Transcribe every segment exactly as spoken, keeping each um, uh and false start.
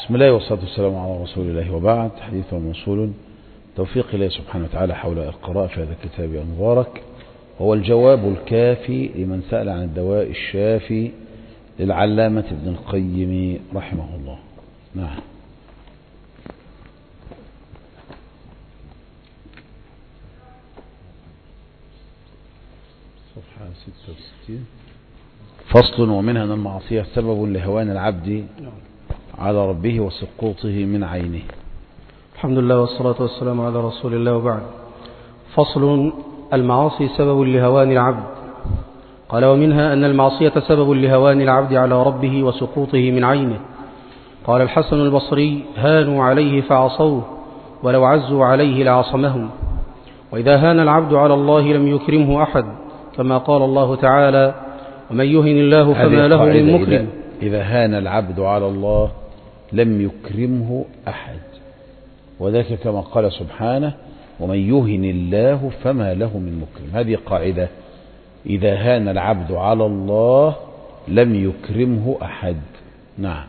بسم الله والصلاة والسلام على رسول الله، وبعد. حديث موصول توفيق الله سبحانه وتعالى حول القراءة في هذا الكتاب المبارك، هو الجواب الكافي لمن سأل عن الدواء الشافي للعلامة ابن القيم رحمه الله. نعم. صفحة ستة وستين. فصل: ومنها أن المعصية سبب لهوان العبد على ربه وسقوطه من عينه. الحمد لله والصلاة والسلام على رسول الله، وبعد. فصل: المعاصي سبب لهوان العبد. قال: ومنها أن المعصية سبب لهوان العبد على ربه وسقوطه من عينه. قال الحسن البصري: هانوا عليه فعصوه، ولو عزوا عليه لعصمهم. وإذا هان العبد على الله لم يكرمه أحد، كما قال الله تعالى: ومن يهن الله فما له من مكرم. إذا هان العبد على الله لم يكرمه أحد، وذلك كما قال سبحانه: ومن يهن الله فما له من مكرم. هذه قاعدة: إذا هان العبد على الله لم يكرمه أحد. نعم.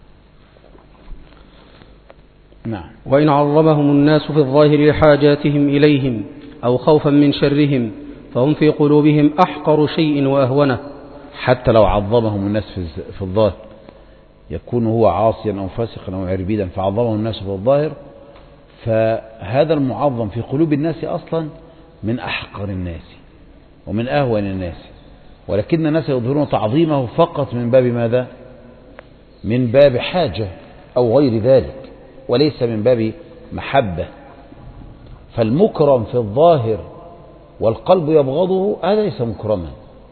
نعم. وإن عظمهم الناس في الظاهر لحاجاتهم إليهم أو خوفا من شرهم فهم في قلوبهم أحقر شيء وأهونه. حتى لو عظمهم الناس في الظاهر، يكون هو عاصيا أو فاسقا أو عربيدا فعظمهم الناس في الظاهر، فهذا المعظم في قلوب الناس أصلا من أحقر الناس ومن أهون الناس، ولكن الناس يظهرون تعظيمه فقط من باب ماذا؟ من باب حاجة أو غير ذلك، وليس من باب محبة. فالمكرم في الظاهر والقلب يبغضه هذا ليس مكرما،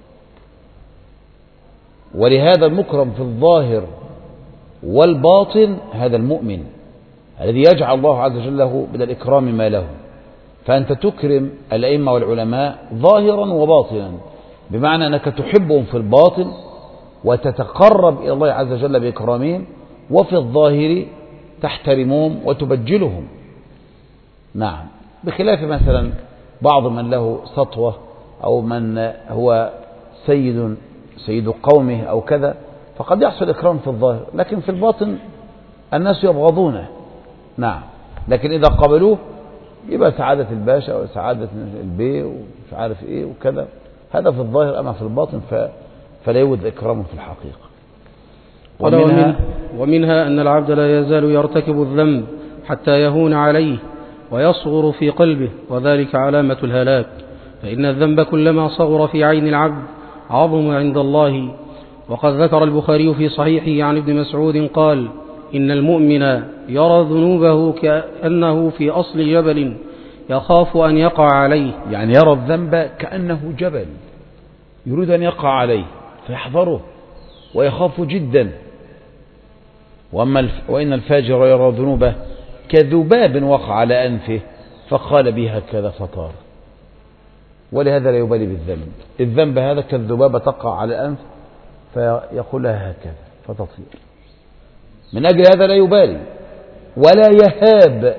ولهذا المكرم في الظاهر والباطن هذا المؤمن الذي يجعل الله عز وجل له من الإكرام ما له. فأنت تكرم الأئمة والعلماء ظاهرا وباطنا، بمعنى أنك تحبهم في الباطن وتتقرب إلى الله عز وجل بإكرامهم، وفي الظاهر تحترمهم وتبجلهم. نعم. بخلاف مثلا بعض من له سطوة أو من هو سيد سيد قومه أو كذا، فقد يحصل إكرام في الظاهر، لكن في الباطن الناس يبغضونه. نعم. لكن إذا قبلوه يبقى سعادة الباشا وسعادة البي ومش عارف إيه وكذا، هذا في الظاهر. أما في الباطن ف... فلا يوجد إكرام في الحقيقة. ومنها, ومنها أن العبد لا يزال يرتكب الذنب حتى يهون عليه ويصغر في قلبه، وذلك علامة الهلاك. فإن الذنب كلما صغر في عين العبد عظم عند الله. وقد ذكر البخاري في صحيحه عن ابن مسعود قال: إن المؤمن يرى ذنوبه كأنه في أصل جبل يخاف أن يقع عليه. يعني يرى الذنب كأنه جبل يريد أن يقع عليه فيحذره ويخاف جدا. وأما الف... وإن الفاجر يرى ذنوبه كذباب وقع على أنفه فقال به هكذا فطار. ولهذا لا يبالي بالذنب. الذنب هذا كالذبابة تقع على الأنف فيقول لها هكذا فتطير. من أجل هذا لا يبالي ولا يهاب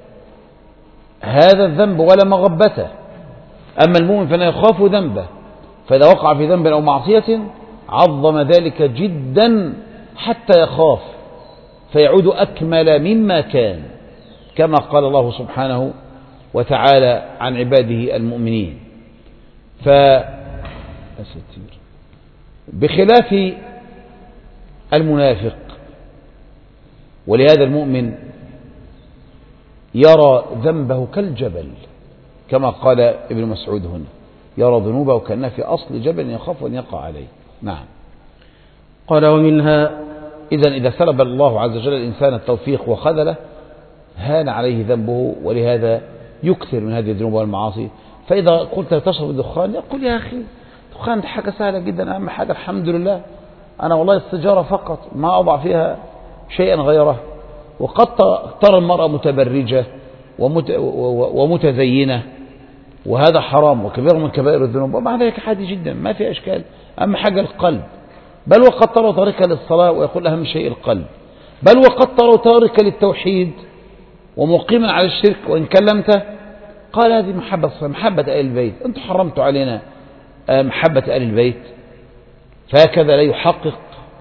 هذا الذنب ولا مغبته. أما المؤمن فلا يخاف ذنبه، فإذا وقع في ذنب أو معصية عظم ذلك جدا حتى يخاف فيعود أكمل مما كان، كما قال الله سبحانه وتعالى عن عباده المؤمنين. ف بخلاف المنافق، ولهذا المؤمن يرى ذنبه كالجبل، كما قال ابن مسعود هنا: يرى ذنوبه كأنها في أصل جبل يخاف أن يقع عليه. نعم. قال: ومنها إذن إذا سلب الله عز وجل الإنسان التوفيق وخذله هان عليه ذنبه، ولهذا يكثر من هذه الذنوب والمعاصي. فإذا قلت تشرب الدخان يقول: يا أخي الدخان حاجة سهلة جدا، أهم حاجة الحمد لله أنا والله السجارة فقط ما أضع فيها شيئا غيره. وقد ترى المرأة متبرجة ومت... ومتزينة، وهذا حرام وكبير من كبائر الذنوب، ومع ذلك عادي جدا ما في أشكال. أهم حاجة القلب. بل وقد ترى تاركا للصلاة ويقول أهم شيء القلب. بل وقد ترى تاركا للتوحيد ومقيما على الشرك، وإن كلمته قال هذه محبة محبة آل البيت، أنتم حرمتوا علينا محبة آل البيت. فهكذا لا يحقق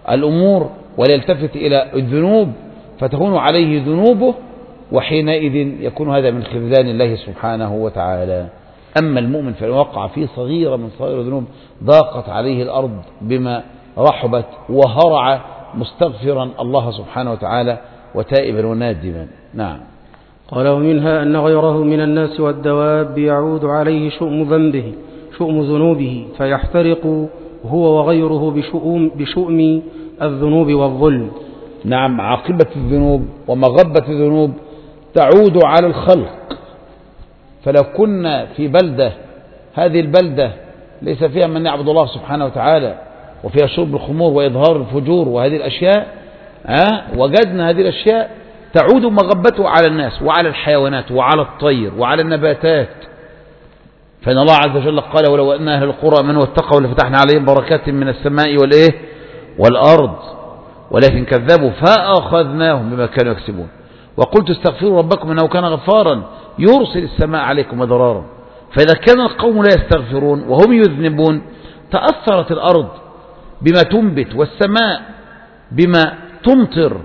الأمور ولا يلتفت إلى الذنوب فتهون عليه ذنوبه، وحينئذ يكون هذا من خذلان الله سبحانه وتعالى. أما المؤمن فإن وقع في صغيرة من صغير الذنوب ضاقت عليه الأرض بما رحبت وهرع مستغفرا الله سبحانه وتعالى وتائبا ونادما. نعم. قال ومنها أن غيره من الناس والدواب يعود عليه شؤم ذنبه شؤم ذنوبه فيحترق هو وغيره بشؤم, بشؤم الذنوب والظلم. نعم، عاقبة الذنوب ومغبة الذنوب تعود على الخلق. فلو كنا في بلدة هذه البلدة ليس فيها من يعبد الله سبحانه وتعالى وفيها شرب الخمور وإظهار الفجور وهذه الأشياء، أه؟ وجدنا هذه الأشياء تعود مغبته على الناس وعلى الحيوانات وعلى الطير وعلى النباتات. فإن الله عز وجل قال ولو أن أهل القرى آمنوا واتقوا لفتحنا عليهم بركات من السماء والإيه والأرض ولكن كذبوا فأخذناهم بما كانوا يكسبون. وقلت استغفروا ربكم إنه كان غفارا يرسل السماء عليكم مدرارا. فإذا كان القوم لا يستغفرون وهم يذنبون تأثرت الأرض بما تنبت والسماء بما تمطر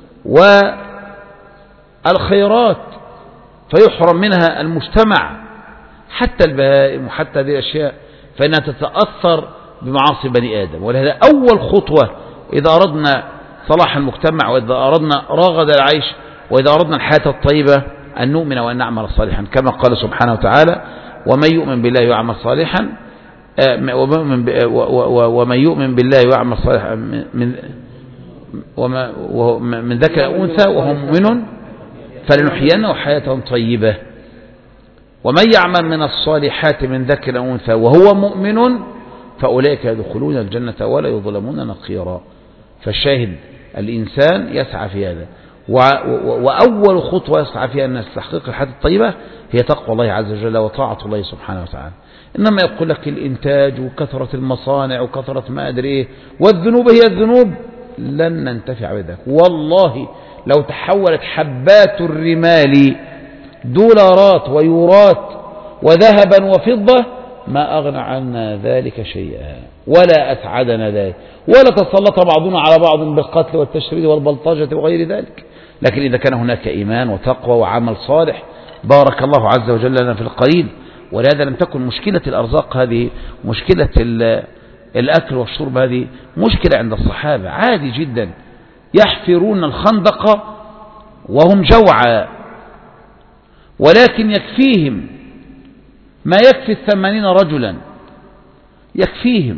والخيرات فيحرم منها المجتمع حتى البهائم وحتى هذه الأشياء، فإنها تتأثر بمعاصي بني آدم. ولهذا أول خطوة إذا أردنا صلاح المجتمع وإذا أردنا رغد العيش وإذا أردنا الحياة الطيبة أن نؤمن وأن نعمل صالحا، كما قال سبحانه وتعالى ومن يؤمن بالله ويعمل صالحا ومن يؤمن بالله ويعمل صالحا من من ذكر أو أنثى وهو مؤمن فلنحيينه حياة طيبة ومن يعمل من الصالحات من ذكر أو أنثى وهو مؤمن فأولئك يدخلون الجنة ولا يظلمون نقيرا. فالشاهد الإنسان يسعى في هذا، وأول خطوة يسعى فيها الناس تحقيق الحياة الطيبة هي تقوى الله عز وجل وطاعة الله سبحانه وتعالى. إنما يقول لك الإنتاج وكثرة المصانع وكثرة ما أدري إيه والذنوب هي الذنوب، لن ننتفع بذلك. والله لو تحولت حبات الرمال دولارات ويورات وذهبا وفضة ما أغنى عنا ذلك شيئا ولا أسعدنا ذلك، ولا تسلط بعضنا على بعض بالقتل والتشريد والبلطجة وغير ذلك. لكن إذا كان هناك إيمان وتقوى وعمل صالح بارك الله عز وجل لنا في القليل. ولهذا لم تكن مشكلة الأرزاق هذه، مشكلة الأكل والشرب هذه مشكلة عند الصحابة، عادي جدا يحفرون الخندق وهم جوعى، ولكن يكفيهم ما يكفي الثمانين رجلا، يكفيهم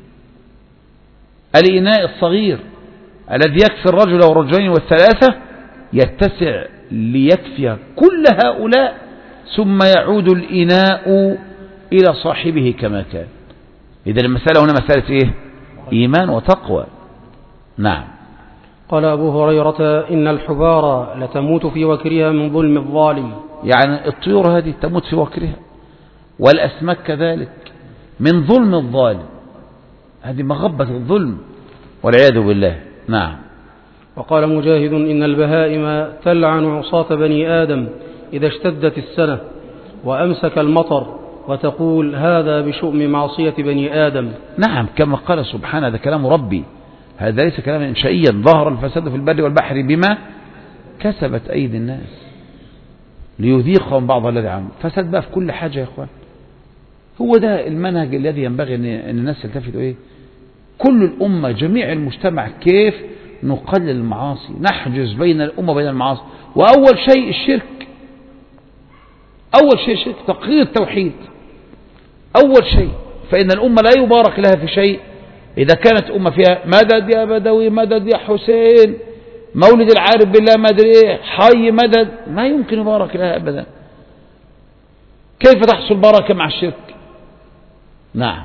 الإناء الصغير الذي يكفي الرجل والرجلين والثلاثة يتسع ليكفي كل هؤلاء، ثم يعود الإناء إلى صاحبه كما كان. إذا المسألة هنا مسألة إيه؟ إيمان وتقوى. نعم. قال أبو هريرة إن الحبار لتموت في وكرها من ظلم الظالم، يعني الطيور هذه تموت في وكرها والأسماك كذلك من ظلم الظالم، هذه مغبة الظلم والعياذ بالله. نعم. وقال مجاهد إن البهائم تلعن عصاة بني آدم إذا اشتدت السنة وأمسك المطر وتقول هذا بشؤم معصية بني آدم. نعم، كما قال سبحانه، هذا كلام ربي، هذا ليس كلاما إنشائيا. ظهر الفساد في البر والبحر بما كسبت أيدي الناس ليذيقهم بعض الذي عملوا. فساد بقى في كل حاجة يا إخوان. هو ده المنهج الذي ينبغي أن الناس يلتفتوا إيه؟ كل الأمة جميع المجتمع كيف نقلل المعاصي، نحجز بين الأمة وبين المعاصي. وأول شيء الشرك، أول شيء الشرك، تقرير التوحيد أول شيء. فإن الأمة لا يبارك لها في شيء إذا كانت أمة فيها مدد يا بدوي، مدد يا حسين، مولد العارف بالله، مدد إيه، حي مدد، ما يمكن يبارك لها أبدا. كيف تحصل بركة مع الشرك؟ نعم.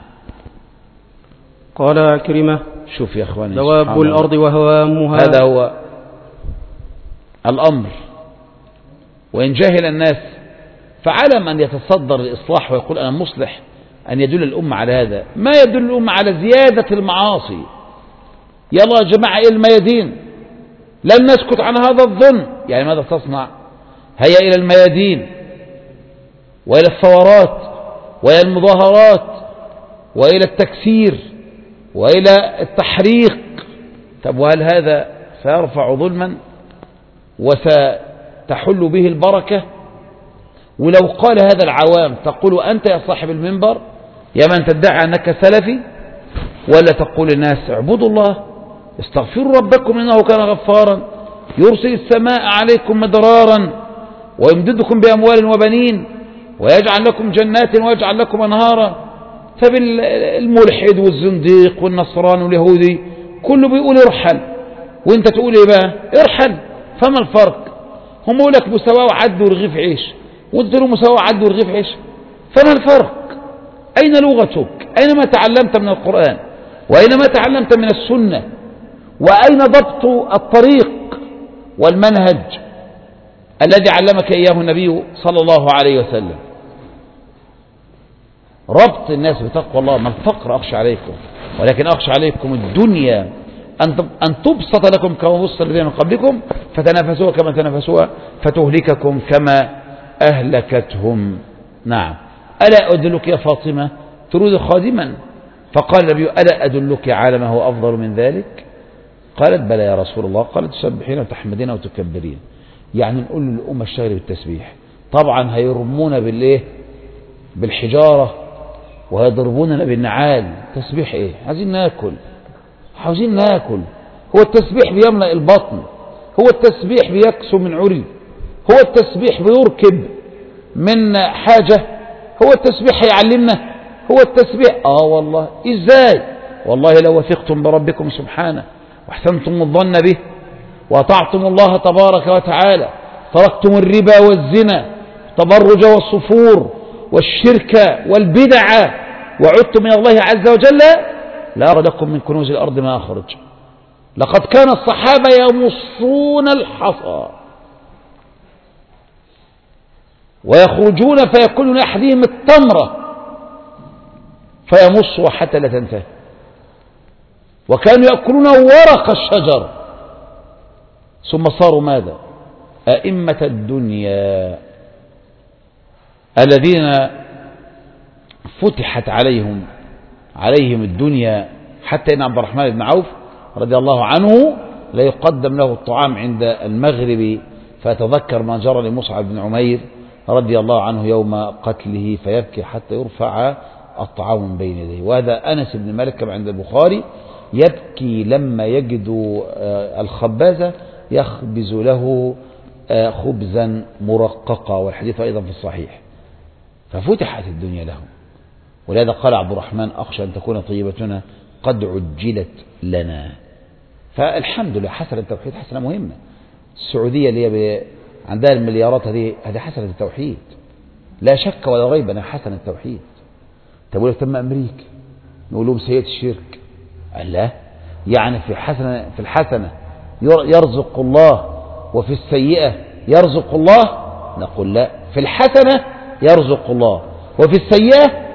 قال كريمة شوف يا أخواني، دواب الأرض وهوامها، هذا هو الأمر. وإن جاهل الناس فعلى من يتصدر الإصلاح ويقول أنا مصلح أن يدل الأمة على هذا. ما يدل الأمة على زيادة المعاصي. يلا يا جماعة إلى الميادين، لن نسكت عن هذا الظن. يعني ماذا تصنع؟ هيا إلى الميادين وإلى الثورات وإلى المظاهرات وإلى التكسير وإلى التحريق طب وهل هذا سيرفع ظلما وستحل به البركة؟ ولو قال هذا العوام تقول أنت يا صاحب المنبر يا من تدعي أنك سلفي، ولا تقول الناس اعبدوا الله استغفروا ربكم إنه كان غفارا يرسل السماء عليكم مدرارا ويمددكم بأموال وبنين ويجعل لكم جنات ويجعل لكم أنهارا؟ فبالملحد والزنديق والنصران واليهودي كله بيقول ارحل، وانت تقول ايه بقى؟ ارحل. فما الفرق؟ هم يقول لك مساواة وعد ورغيف عيش، وانت له مساواة وعد ورغيف عيش. فما الفرق؟ أين لغتك؟ أين ما تعلمت من القرآن؟ وأين ما تعلمت من السنة؟ وأين ضبط الطريق والمنهج الذي علمك إياه النبي صلى الله عليه وسلم؟ ربط الناس بتقوى الله. ما الفقر أخشى عليكم، ولكن أخشى عليكم الدنيا أن تبسط لكم كما بسط الذين من قبلكم فتنافسوها كما تنافسوها فتهلككم كما أهلكتهم. نعم. ألا أدلك يا فاطمة تريد خادما؟ فقال النبي ألا أدلك على ما هو أفضل من ذلك؟ قالت بلى يا رسول الله. قالت تسبحين وتحمدين وتكبرين. يعني نقول للأمة اشتغل بالتسبيح. طبعا هيرمونا بالإيه؟ بالحجارة ويضربوننا بالنعال. تسبيح إيه؟ عايزين ناكل، عاوزين ناكل. هو التسبيح بيملأ البطن؟ هو التسبيح بيكسو من عري؟ هو التسبيح بيركب من حاجة؟ هو التسبيح هيعلمنا؟ هو التسبيح آه والله. إزاي؟ والله لو وثقتم بربكم سبحانه واحسنتم الظن به وأطعتم الله تبارك وتعالى تركتم الربا والزنا تبرج والصفور والشرك والبدع وعدتم من الله عز وجل لأخرجكم من كنوز الأرض ما أخرج. لقد كان الصحابة يمصون الحصى ويخرجون فيأكلون أحدهم التمرة فيمصوا حتى لا تنتهي، وكانوا يأكلون ورق الشجر. ثم صاروا ماذا؟ أئمة الدنيا الذين فتحت عليهم عليهم الدنيا، حتى إن عبد الرحمن بن عوف رضي الله عنه لا يقدم له الطعام عند المغرب فيتذكر ما جرى لمصعب بن عمير رضي الله عنه يوم قتله فيبكي حتى يرفع الطعام من بين يديه. وهذا أنس بن مالك كما عند البخاري يبكي لما يجد الخبازة يخبز له خبزا مرققا، والحديث أيضا في الصحيح. ففتحت الدنيا لهم، ولهذا قال عبد الرحمن أخشى أن تكون طيبتنا قد عجلت لنا. فالحمد لله حسنة التوحيد حسنة مهمة. السعودية اللي هي عندها المليارات هذه هذه حسنة التوحيد لا شك ولا ريب أنها حسنة التوحيد. تقول لك تم أمريكا نقول لهم سيئة الشرك. لا، يعني في حسنة في الحسنة يرزق الله وفي السيئة يرزق الله؟ نقول لا، في الحسنة يرزق الله وفي السيئة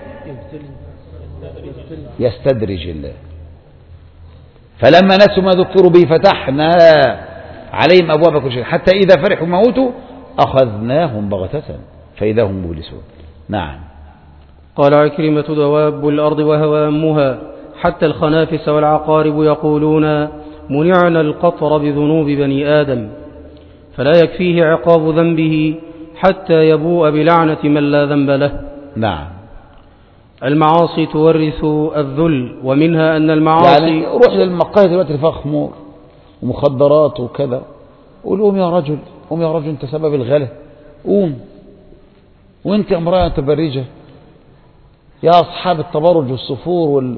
يستدرج الله. فلما نسوا ما ذكروا به فتحنا عليهم أبواب كل شيء حتى إذا فرحوا ما أوتوا أخذناهم بغتة فإذا هم مبلسون. نعم. قال عكرمة دواب الأرض وهوامها حتى الخنافس والعقارب يقولون منعنا القطر بذنوب بني آدم، فلا يكفيه عقاب ذنبه حتى يبوء بلعنة من لا ذنب له. نعم. المعاصي تورث الذل، ومنها أن المعاصي يعني روح للمقاهي دلوقتي فيها خمور ومخدرات وكذا، قول قوم يا رجل، قوم يا رجل، انت سبب الغلا، قوم. وانت امرأة متبرجة يا أصحاب التبرج والصفور وال...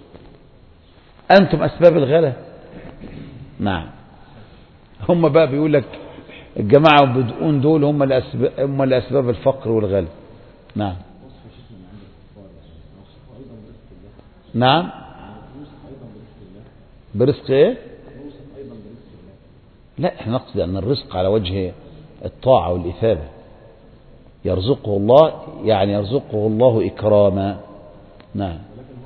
أنتم أسباب الغلا. نعم. هم بقى بيقول لك الجماعة بدقون دول هم الأسباب هم الأسباب الفقر والغلا. نعم. نعم. برزق ايه؟ لا، احنا نقصد أن الرزق على وجه الطاعة والإثابة. يرزقه الله يعني يرزقه الله إكراما. نعم.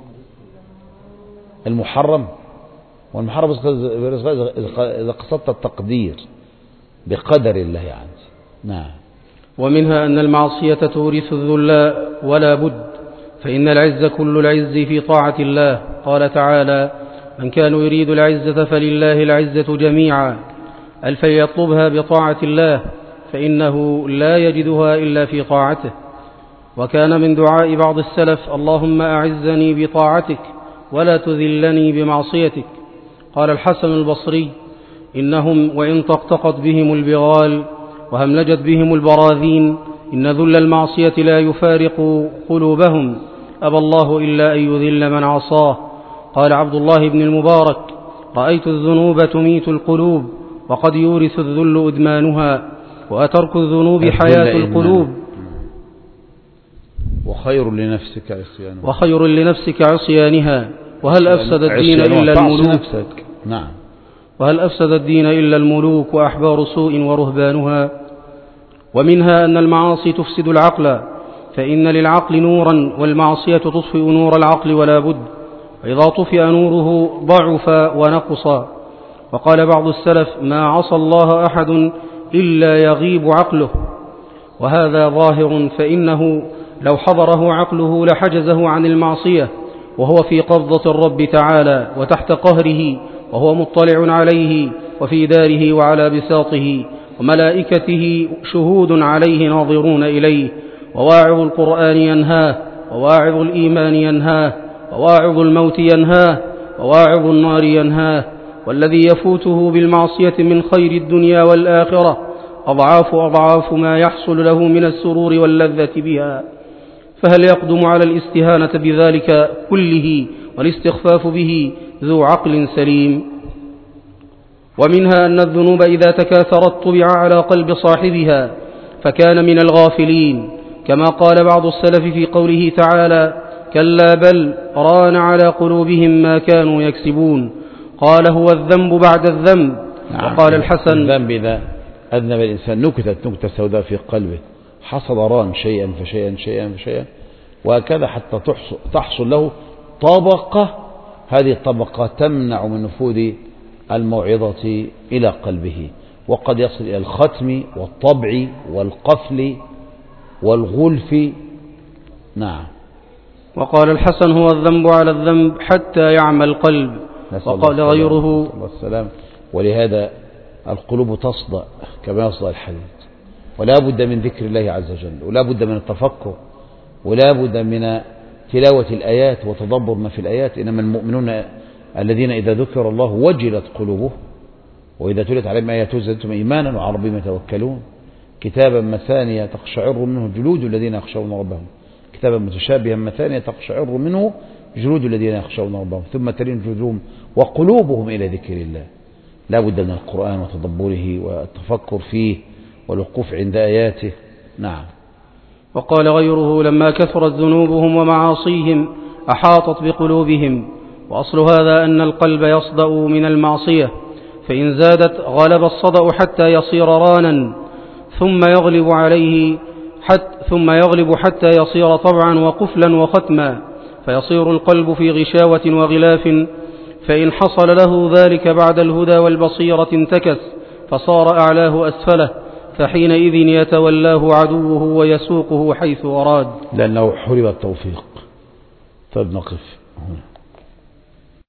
المحرم والمحرم إذا قصدت التقدير بقدر الله يعني. نعم. ومنها أن المعصية تورث الذل ولا بد، فإن العز كل العز في طاعة الله. قال تعالى من كان يريد العزة فلله العزة جميعا، أل فليطلبها بطاعة الله فإنه لا يجدها إلا في طاعته. وكان من دعاء بعض السلف: اللهم أعزني بطاعتك ولا تذلني بمعصيتك. قال الحسن البصري: إنهم وإن طقطقت بهم البغال وهملجت بهم البراذين إن ذل المعصية لا يفارق قلوبهم، أبى الله إلا أن يذل من عصاه. قال عبد الله بن المبارك: رأيت الذنوب تميت القلوب وقد يورث الذل إدمانها، وأترك الذنوب حياة القلوب، وخير لنفسك عصيانها وخير لنفسك عصيانها وهل أفسد الدين إلا الملوك نعم وهل أفسد الدين إلا الملوك وأحبار سوء ورهبانها. ومنها أن المعاصي تفسد العقل، فإن للعقل نورا والمعصية تطفئ نور العقل ولا بد، وإذا طفئ نوره ضعف ونقص. وقال بعض السلف: ما عصى الله أحد إلا يغيب عقله. وهذا ظاهر، فإنه لو حضره عقله لحجزه عن المعصية، وهو في قبضة الرب تعالى وتحت قهره، وهو مطلع عليه وفي داره وعلى بساطه، وملائكته شهود عليه ناظرون إليه. وواعظ القرآن ينهاه، وواعظ الإيمان ينهاه، وواعظ الموت ينهاه، وواعظ النار ينهاه. والذي يفوته بالمعصية من خير الدنيا والآخرة أضعاف أضعاف ما يحصل له من السرور واللذة بها، فهل يقدم على الاستهانة بذلك كله والاستخفاف به ذو عقل سليم؟ ومنها أن الذنوب إذا تكاثرت طبع على قلب صاحبها فكان من الغافلين، كما قال بعض السلف في قوله تعالى: كلا بل ران على قلوبهم ما كانوا يكسبون. قال: هو الذنب بعد الذنب. نعم. وقال الحسن: الذنب إذا أذنب الإنسان نكتت نكتة سوداء في قلبه، حصل ران شيئا فشيئا شيئا فشيئا، وهكذا حتى تحصل له طبقة، هذه الطبقة تمنع من نفوذ الموعظة إلى قلبه، وقد يصل إلى الختم والطبع والقفل والغلف. نعم. وقال الحسن: هو الذنب على الذنب حتى يعمى القلب. وقال غيره: والسلام. ولهذا القلوب تصدأ كما يصدأ الحديد، ولا بد من ذكر الله عز وجل، ولا بد من التفكر، ولا بد من تلاوة الآيات وتدبر ما في الآيات. إنما المؤمنون الذين إذا ذكر الله وجلت قلوبهم وإذا تلت عليهم آياته زادتهم إيمانا وعلى ربهم يتوكلون. كتابا مثانية تقشعر منه جلود الذين يخشون ربهم، كتابا متشابها مثانية تقشعر منه جلود الذين يخشون ربهم، ثم تلين جلودهم وقلوبهم إلى ذكر الله. لا بد من القرآن وتدبره والتفكر فيه والوقوف عند آياته. نعم. وقال غيره: لما كثرت ذنوبهم ومعاصيهم أحاطت بقلوبهم. وأصل هذا أن القلب يصدأ من المعصية، فإن زادت غلب الصدأ حتى يصير رانا، ثم يغلب عليه حتى ثم يغلب حتى يصير طبعا وقفلا وختما، فيصير القلب في غشاوة وغلاف. فإن حصل له ذلك بعد الهدى والبصيرة انتكس فصار أعلاه أسفله، فحينئذ يتولاه عدوه ويسوقه حيث أراد، لأنه حرم التوفيق. طيب نقف هنا.